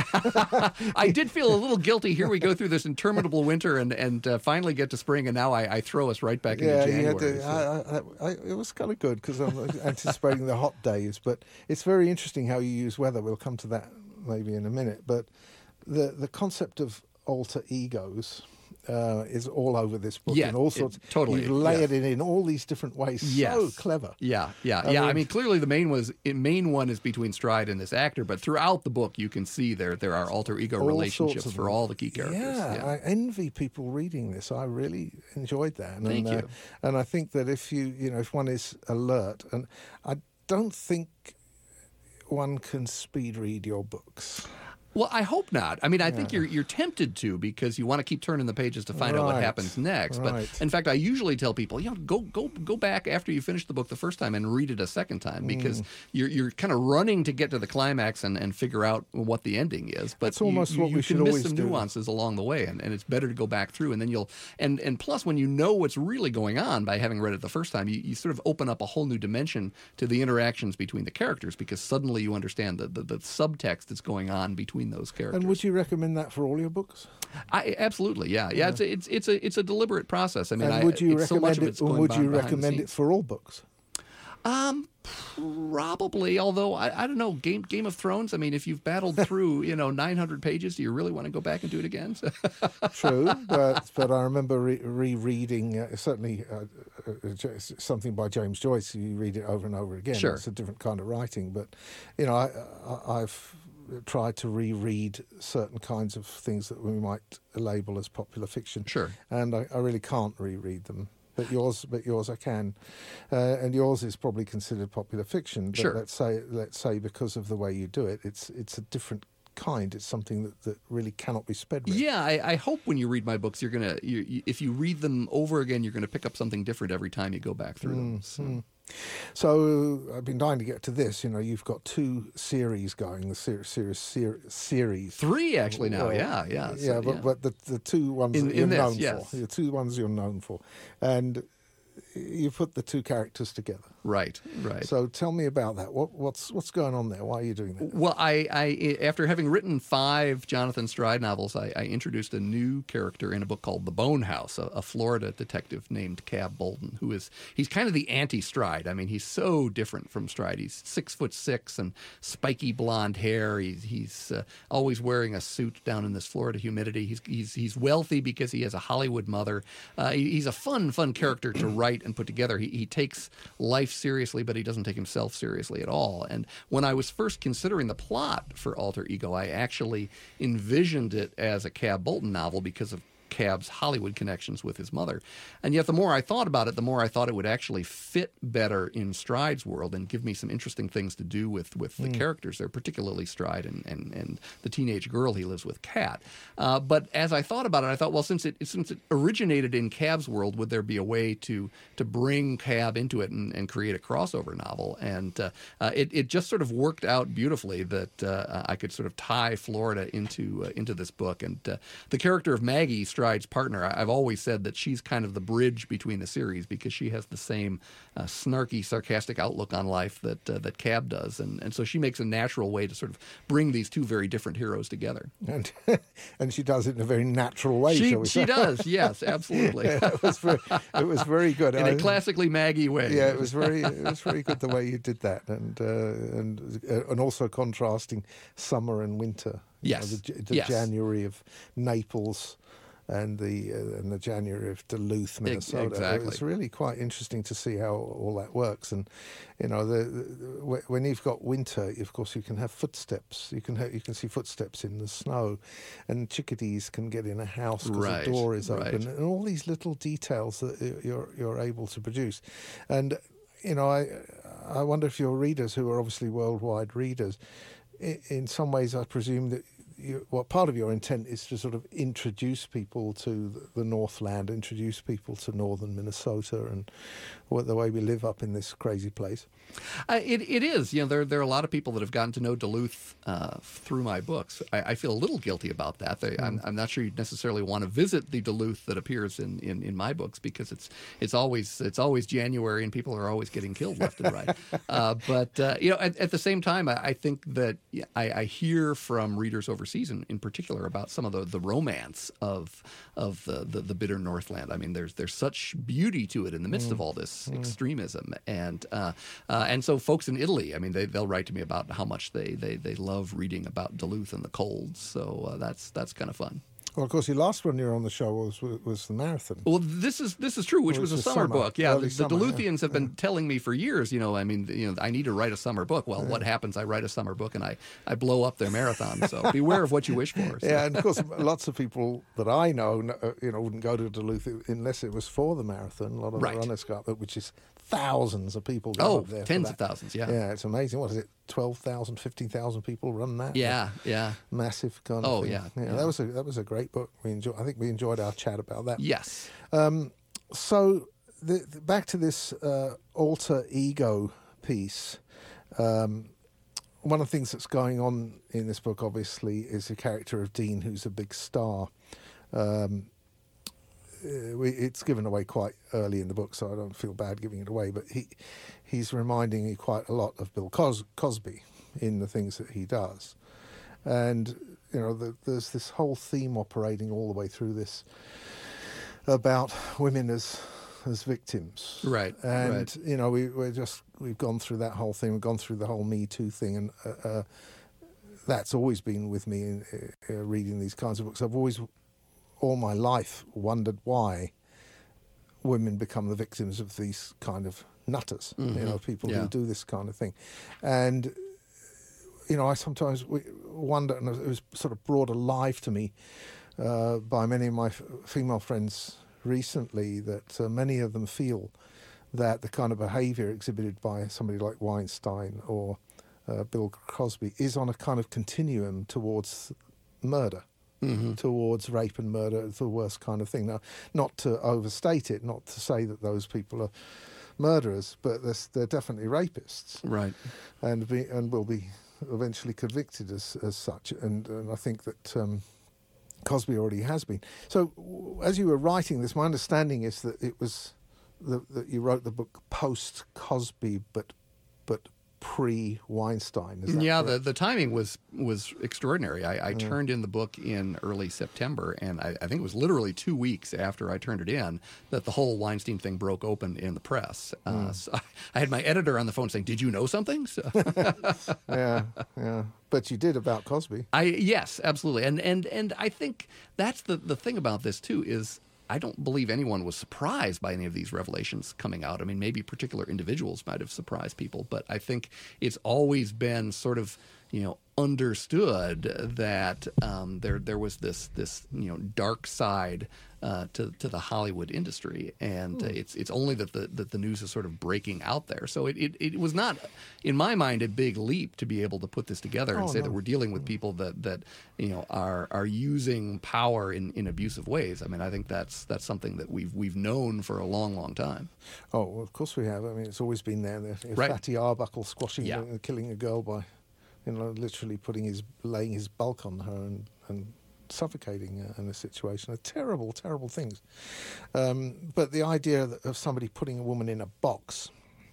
I did feel a little guilty. Here we go through this interminable winter, and and uh, finally get to spring, and now I, I throw us right back Yeah, into you January. had to, so- I, I, I, it was kind of good because I'm anticipating the hot days. But it's very interesting how you use weather. We'll come to that maybe in a minute. But the the concept of alter egos uh, is all over this book. Yeah, in all it- sorts. totally, You've layered yeah. it in all these different ways. So Yes. clever. Yeah, yeah, I yeah. I mean- mean, clearly the main was main one is between Stride and this actor, but throughout the book you can see there there are alter ego All relationships sorts of for them. all the key characters. Yeah, I envy people reading this. I really enjoyed that. And, Thank uh, you. And I think that if you, you know, if one is alert, and I don't think one can speed read your books. Well, I hope not. I mean, I think you're you're tempted to, because you want to keep turning the pages to find out what Right, happens next. right. But in fact, I usually tell people, you know, go go go back after you finish the book the first time and read it a second time, because Mm. you're you're kind of running to get to the climax and, and figure out what the ending is. But That's almost you, you, what we you should can miss always some do. nuances along the way, and, and it's better to go back through, and then you'll and and plus when you know what's really going on by having read it the first time, you, you sort of open up a whole new dimension to the interactions between the characters, because suddenly you understand the the, the subtext that's going on between those characters. And would you recommend that for all your books? I absolutely, yeah, yeah. It's a, it's it's a it's a deliberate process. I mean, and I, would you it's so much recommend of it, it's or going would on you behind the recommend it scenes. for all books? Um, probably. Although I, I don't know, Game Game of Thrones. I mean, if you've battled through you know nine hundred pages, do you really want to go back and do it again? So- True, but but I remember re- rereading uh, certainly uh, uh, uh, something by James Joyce. You read it over and over again. Sure. It's a different kind of writing, but you know, I, I, I've tried to reread certain kinds of things that we might label as popular fiction. Sure. And I, I really can't reread them. But yours, but yours, I can, uh, and yours is probably considered popular fiction. But Sure. let's say, let's say, because of the way you do it, it's it's a different kind. It's something that, that really cannot be sped read. yeah, I, I hope when you read my books, you're gonna you, you, if you read them over again, you're gonna pick up something different every time you go back through them. So. So I've been dying to get to this. You know, you've got two series going, the ser- series ser- series. Three actually now. Well, yeah, yeah, yeah, so, but, but the the two ones In- that in you're this, known yes. for, the two ones you're known for, and you put the two characters together. right, right. So tell me about that. What what's what's going on there? Why are you doing that? Well, I, I after having written five Jonathan Stride novels, I, I introduced a new character in a book called The Bone House, a, a Florida detective named Cab Bolton, who is he's kind of the anti-Stride. I mean, he's so different from Stride. He's six foot six and spiky blonde hair. He's he's uh, always wearing a suit down in this Florida humidity. He's he's he's wealthy because he has a Hollywood mother. Uh, he, he's a fun fun character to write and put together. He he takes life seriously, but he doesn't take himself seriously at all. And when I was first considering the plot for Alter Ego, I actually envisioned it as a Cab Bolton novel because of Cab's Hollywood connections with his mother. And yet the more I thought about it, the more I thought it would actually fit better in Stride's world and give me some interesting things to do with, with the characters there, particularly Stride and, and, and the teenage girl he lives with, Kat. Uh, but as I thought about it, I thought, well, since it since it originated in Cab's world, would there be a way to to bring Cab into it and, and create a crossover novel? And uh, uh, it, it just sort of worked out beautifully that uh, I could sort of tie Florida into uh, into this book. And uh, the character of Maggie, Stride's partner, I- I've always said that she's kind of the bridge between the series because she has the same uh, snarky, sarcastic outlook on life that uh, that Cab does, and and so she makes a natural way to sort of bring these two very different heroes together. And and she does it in a very natural way. She shall we she say? does, yes, absolutely, Yeah, it was very, it was very good. in a I- classically Maggie way. Yeah, it was very, it was very good the way you did that, and uh, and uh, and also contrasting summer and winter. You Yes. know, the the yes. January of Naples and the uh, and the January of Duluth, Minnesota. exactly. It's really quite interesting to see how all that works. And you know, the, the, when you've got winter, of course, you can have footsteps. You can ha- you can see footsteps in the snow, and chickadees can get in a house because Right, the door is right. open, and all these little details that you're you're able to produce. And you know, I I wonder if your readers, who are obviously worldwide readers, in, in some ways, I presume that. You, well, part of your intent is to sort of introduce people to the, the Northland, introduce people to northern Minnesota and what the way we live up in this crazy place. Uh, it it is. You know, there there are a lot of people that have gotten to know Duluth uh, through my books. I, I feel a little guilty about that. They, I'm, I'm not sure you'd necessarily want to visit the Duluth that appears in, in, in my books because it's it's always it's always January and people are always getting killed left and right. Uh, but uh, you know, at, at the same time, I, I think that I, I hear from readers overseas, in, in particular, about some of the, the romance of of the, the the bitter Northland. I mean, there's there's such beauty to it in the midst mm. of all this mm. extremism, and uh, uh, and so folks in Italy, I mean, they they'll write to me about how much they they, they love reading about Duluth and the colds. So uh, that's that's kind of fun. Well, of course, your last one you were on the show was was the marathon. Well, this is this is true, which Well, was a the summer, summer, book. Yeah, the, early the summer, Duluthians yeah. have been telling me for years, you know, I mean, you know, I need to write a summer book. Well, what happens? I write a summer book and I, I blow up their marathon. So beware of what you wish for. So. Yeah, and of course, lots of people that I know, uh, you know, wouldn't go to Duluth unless it was for the marathon. A lot of Right. the runners go up, which is thousands of people go Oh, up there. for tens that. of thousands, yeah. Yeah, it's amazing. What is it? twelve thousand, fifteen thousand people run that? Yeah, yeah. Massive kind of Oh, thing. yeah, yeah. yeah. That was a that was a great book. We enjoy. I think we enjoyed our chat about that. Yes. Um, so the, the, back to this uh, alter ego piece. Um, one of the things that's going on in this book, obviously, is the character of Dean, who's a big star. Um, uh, we, it's given away quite early in the book, so I don't feel bad giving it away. But he he's reminding me quite a lot of Bill Cos- Cosby in the things that he does, and you know, the, there's this whole theme operating all the way through this about women as as victims, Right, And right. you know, we we're just we've gone through that whole thing. We've gone through the whole Me Too thing, and uh, uh, that's always been with me in uh, uh, reading these kinds of books. I've always, all my life, wondered why women become the victims of these kind of nutters. Mm-hmm. You know, people Yeah. who do this kind of thing, and you know, I sometimes w- wonder, and it was sort of brought alive to me uh, by many of my f- female friends recently, that uh, many of them feel that the kind of behaviour exhibited by somebody like Weinstein or uh, Bill Cosby is on a kind of continuum towards murder, Mm-hmm. towards rape and murder, the worst kind of thing. Now, not to overstate it, not to say that those people are murderers, but they're, they're definitely rapists, Right. and be, and will be eventually convicted as as such. And, and I think that um, Cosby already has been. So, w- as you were writing this, my understanding is that it was the, that you wrote the book post Cosby, but but pre Weinstein. Is that Yeah, the, correct? the timing was was extraordinary. I, I Mm. turned in the book in early September, and I, I think it was literally two weeks after I turned it in that the whole Weinstein thing broke open in the press. Uh, Mm. so I, I had my editor on the phone saying, "Did you know something?" So, yeah, yeah. But you did about Cosby. I yes, absolutely, and and and I think that's the the thing about this too is I don't believe anyone was surprised by any of these revelations coming out. I mean, maybe particular individuals might have surprised people, but I think it's always been sort of, you know, understood that um, there there was this this you know dark side uh, to to the Hollywood industry, and uh, it's it's only that the that the news is sort of breaking out there. So it, it, it was not, in my mind, a big leap to be able to put this together and Oh, say no. that we're dealing with people that that you know are are using power in, in abusive ways. I mean, I think that's that's something that we've we've known for a long, long time. Oh, well, of course we have. I mean, it's always been there. there. Right. Fatty Arbuckle squashing Yeah. and killing a girl by, you know, literally putting his laying his bulk on her and, and suffocating her in a situation. Are terrible, terrible things. Um, but the idea that- of somebody putting a woman in a box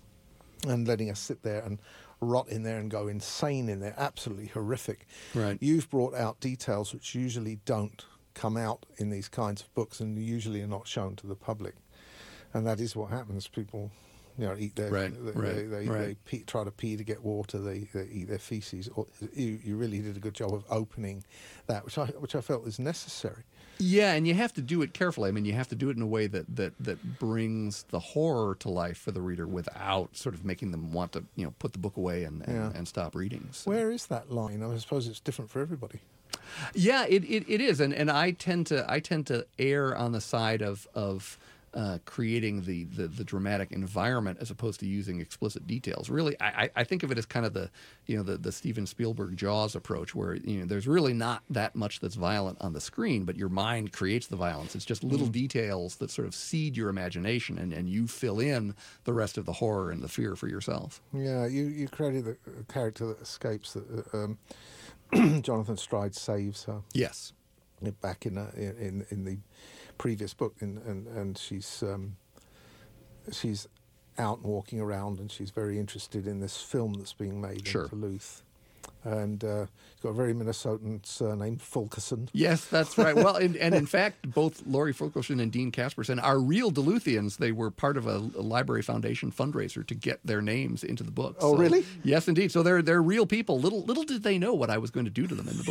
and letting her sit there and rot in there and go insane in there, absolutely horrific. Right. You've brought out details which usually don't come out in these kinds of books and usually are not shown to the public. And that is what happens. People You know, eat their Right, they, right, they, they, right. they pee, try to pee to get water. They, they eat their feces. Or, you, you really did a good job of opening that, which I which I felt is necessary. Yeah, and you have to do it carefully. I mean, you have to do it in a way that, that, that brings the horror to life for the reader without sort of making them want to, you know, put the book away and, and, Yeah. and stop reading. So. Where is that line? I suppose it's different for everybody. Yeah, it, it, it is, and, and I tend to I tend to err on the side of of uh, creating the, the, the dramatic environment as opposed to using explicit details. Really, I, I think of it as kind of the you know the, the Steven Spielberg Jaws approach, where you know there's really not that much that's violent on the screen, but your mind creates the violence. It's just little mm. details that sort of seed your imagination, and, and you fill in the rest of the horror and the fear for yourself. Yeah, you you created a character that escapes that. Um, Jonathan Stride saves her. Yes, back in a, in in the previous book, and and, and she's um, she's out and walking around, and she's very interested in this film that's being made sure. in Duluth. And uh, he's got a very Minnesotan surname, Fulkerson. Yes, that's right. Well, and, and in fact, both Laurie Fulkerson and Dean Casperson are real Duluthians. They were part of a, a Library Foundation fundraiser to get their names into the books. Oh, so, really? Yes, indeed. So they're they're real people. Little little did they know what I was going to do to them in the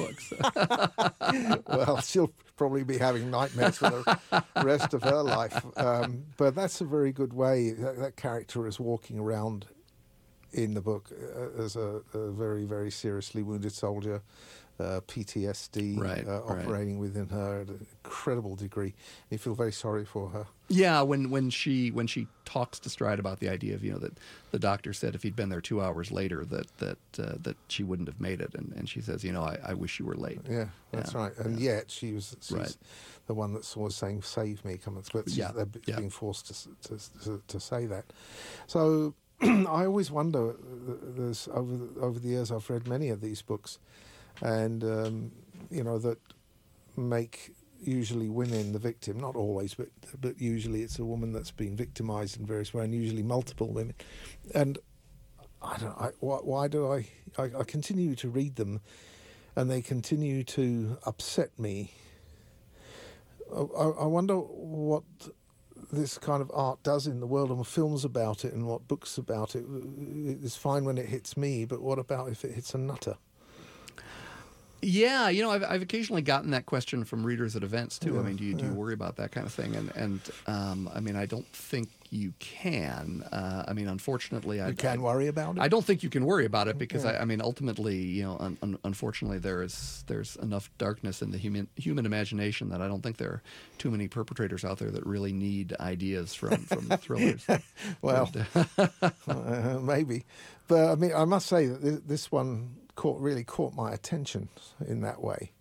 books. Well, she'll probably be having nightmares for the rest of her life. Um, but that's a very good way. That, that character is walking around in the book uh, as a, a very, very seriously wounded soldier, uh, P T S D right, uh, operating right. within her at an incredible degree. You feel very sorry for her. Yeah, when, when she when she talks to Stride about the idea of, you know, that the doctor said if he'd been there two hours later that that uh, that she wouldn't have made it, and, and she says, you know, I, I wish you were late. Yeah, that's yeah, right. And yeah. yet she was she's right. the one that's always saying, "Save me, come and." But she's, yeah, they're yeah. being forced to, to to to say that. So. I always wonder. There's over the, over the years I've read many of these books, and um, you know that make usually women the victim. Not always, but but usually it's a woman that's been victimized in various ways, and usually multiple women. And I don't. I, why, why do I, I? I continue to read them, and they continue to upset me. I, I wonder what this kind of art does in the world, and films about it and what books about it. It's fine when it hits me, but what about if it hits a nutter? Yeah, you know, I've, I've occasionally gotten that question from readers at events too. Yeah, I mean, do you do you yeah. worry about that kind of thing? And and um, I mean, I don't think you can. Uh, I mean, unfortunately, you I can I, worry about it. I don't think you can worry about it because Yeah. I, I mean, ultimately, you know, un, un, unfortunately, there is there's enough darkness in the human human imagination that I don't think there are too many perpetrators out there that really need ideas from from thrillers. Well, But, uh, uh, maybe, but I mean, I must say that this, this one caught really caught my attention in that way,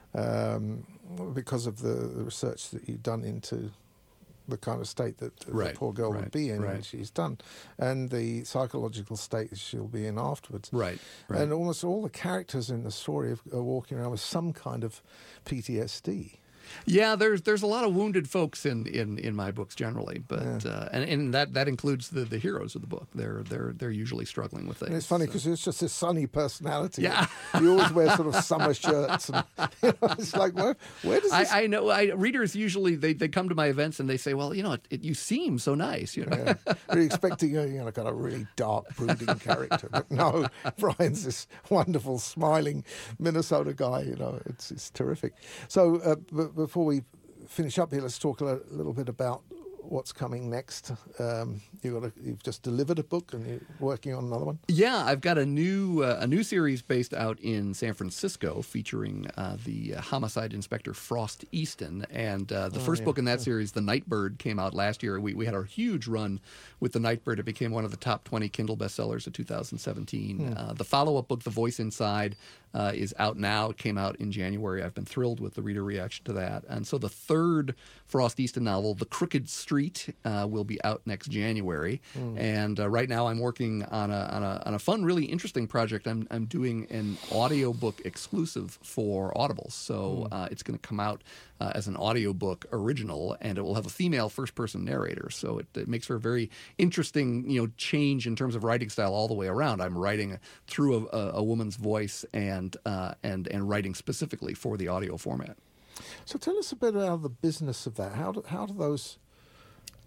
um, because of the, the research that you've done into the kind of state that Right, the poor girl right, would be in when right. she's done, and the psychological state that she'll be in afterwards. right, right. And almost all the characters in the story are are walking around with some kind of P T S D. Yeah, there's there's a lot of wounded folks in, in, in my books generally, but Yeah. uh, and, and that, that includes the, the heroes of the book. They're they're they're usually struggling with things. And it's funny so. because it's just this sunny personality. Yeah. You always wear sort of summer shirts, and you know, it's like, where, where does this? I, I know. I, readers usually they, they come to my events and they say, "Well, you know, it, it, you seem so nice." You know, Yeah. You're expecting a you know kind of really dark, brooding character, but no, Brian's this wonderful, smiling Minnesota guy. You know, it's it's terrific. So, uh, b- before we finish up here, let's talk a little bit about what's coming next. Um, you got a, you've just delivered a book, and you're working on another one. Yeah, I've got a new uh, a new series based out in San Francisco featuring uh, the uh, homicide inspector Frost Easton, and uh, the Oh, first yeah. book in that series, The Nightbird, came out last year. We we had a huge run with The Nightbird. It became one of the top twenty Kindle bestsellers of two thousand seventeen. Hmm. Uh, the follow up book, The Voice Inside, uh, is out now. It came out in January. I've been thrilled with the reader reaction to that. And so the third Frost Easton novel, The Crooked Street, uh, will be out next January. Hmm. And uh, right now I'm working on a, on a on a fun, really interesting project. I'm I'm doing an audiobook exclusive for Audible. So uh, it's going to come out uh, as an audiobook original, and it will have a female first-person narrator. So it, it makes for a very interesting, you know, change in terms of writing style all the way around. I'm writing through a, a, a woman's voice and uh, and and writing specifically for the audio format. So, tell us a bit about the business of that. How do how do those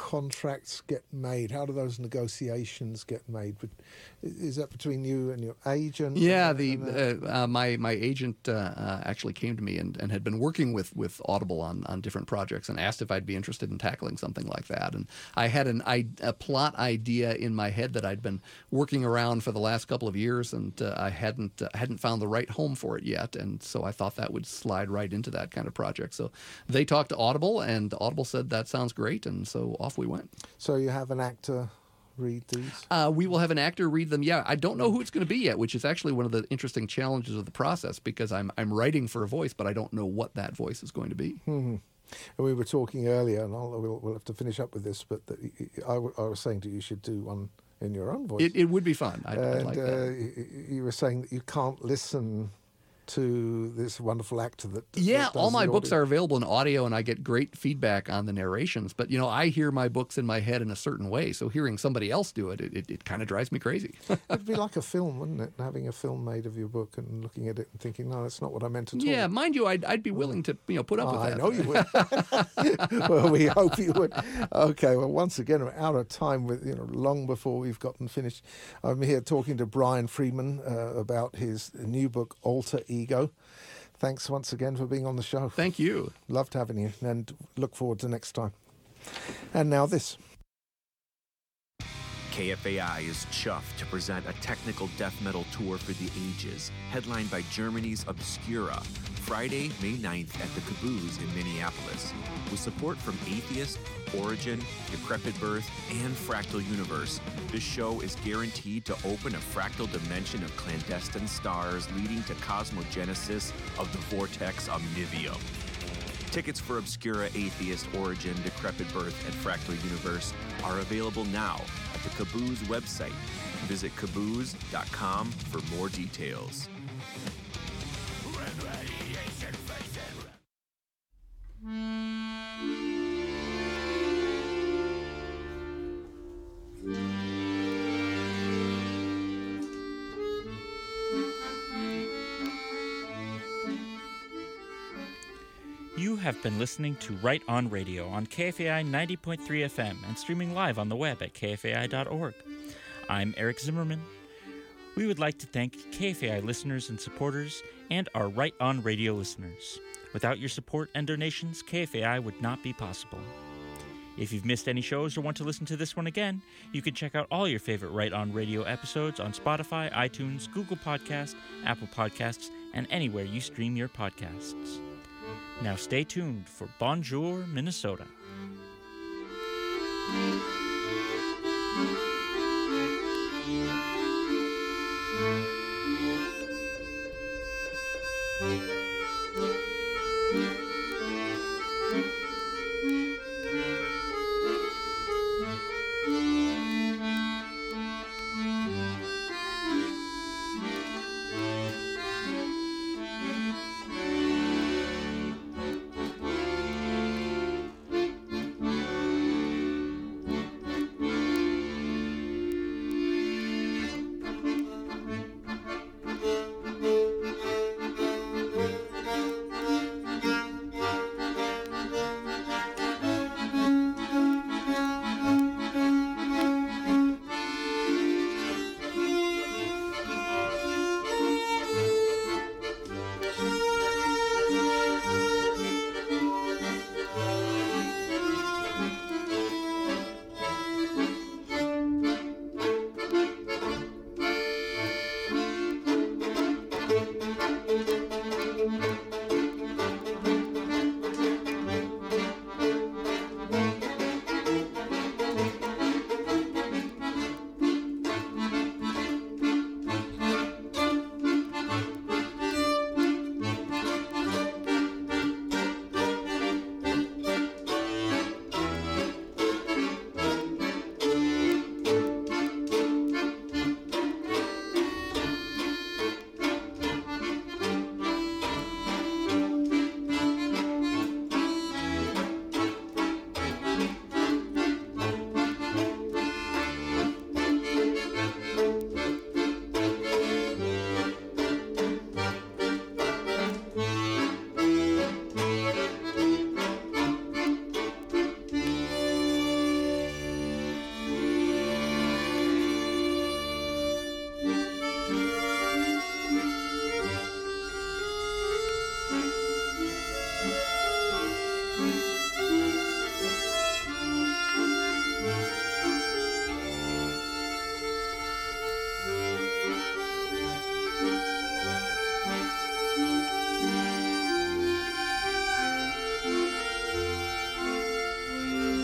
contracts get made? How do those negotiations get made? But is that between you and your agent? Yeah, and, the and, uh, uh, my my agent uh, uh, actually came to me and, and had been working with, with Audible on, on different projects and asked if I'd be interested in tackling something like that. And I had an I, a plot idea in my head that I'd been working around for the last couple of years, and uh, I hadn't uh, hadn't found the right home for it yet. And so I thought that would slide right into that kind of project. So they talked to Audible, and Audible said that sounds great, and so off we went. So you have an actor read these? Uh, we will have an actor read them. Yeah, I don't know who it's going to be yet, which is actually one of the interesting challenges of the process, because I'm I'm writing for a voice, but I don't know what that voice is going to be. Mm-hmm. And we were talking earlier, and I'll, we'll, we'll have to finish up with this, but that I, w- I was saying to you, you should do one in your own voice. It, it would be fun. I'd, and I'd like uh, that. you were saying that you can't listen to this wonderful actor that Yeah, that does all my the books audio. are available in audio, and I get great feedback on the narrations. But, you know, I hear my books in my head in a certain way, so hearing somebody else do it, it, it, it kind of drives me crazy. It'd be like a film, wouldn't it? Having a film made of your book and looking at it and thinking, no, that's not what I meant at all. Yeah, mind you, I'd, I'd be willing to, you know, put up Oh, with I that. know you would. Well, we hope you would. Okay, well, once again, we're out of time, with you know, long before we've gotten finished. I'm here talking to Brian Friedman uh, about his new book, Alter Ego. Thanks once again for being on the show. Thank you. Loved having you, and look forward to next time. And now this. K F A I is chuffed to present a technical death metal tour for the ages, headlined by Germany's Obscura, Friday, May ninth at the Caboose in Minneapolis. With support from Atheist, Origin, Decrepit Birth, and Fractal Universe, this show is guaranteed to open a fractal dimension of clandestine stars leading to cosmogenesis of the vortex omnivium. Tickets for Obscura, Atheist, Origin, Decrepit Birth, and Fractal Universe are available now at the Caboose website. Visit caboose dot com for more details. You have been listening to Right On Radio on K F A I ninety point three F M and streaming live on the web at K F A I dot org. I'm Eric Zimmerman. We would like to thank K F A I listeners and supporters and our Right On Radio listeners. Without your support and donations, K F A I would not be possible. If you've missed any shows or want to listen to this one again, you can check out all your favorite Right On Radio episodes on Spotify, iTunes, Google Podcasts, Apple Podcasts, and anywhere you stream your podcasts. Now stay tuned for Bonjour, Minnesota.